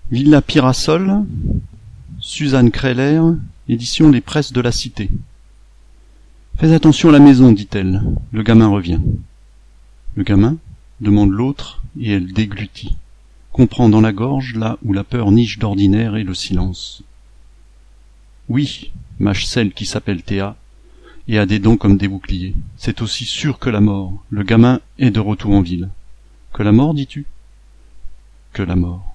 Villa Pirasol, Suzanne Kreller, édition Les Presses de la Cité. Fais attention à la maison, dit-elle. Le gamin revient. Le gamin demande l'autre, et elle déglutit. Comprend dans la gorge là où la peur niche d'ordinaire et le silence. Oui, mâche celle qui s'appelle Théa, et a des dents comme des boucliers. C'est aussi sûr que la mort. Le gamin est de retour en ville. Que la mort, dis-tu ? Que la mort.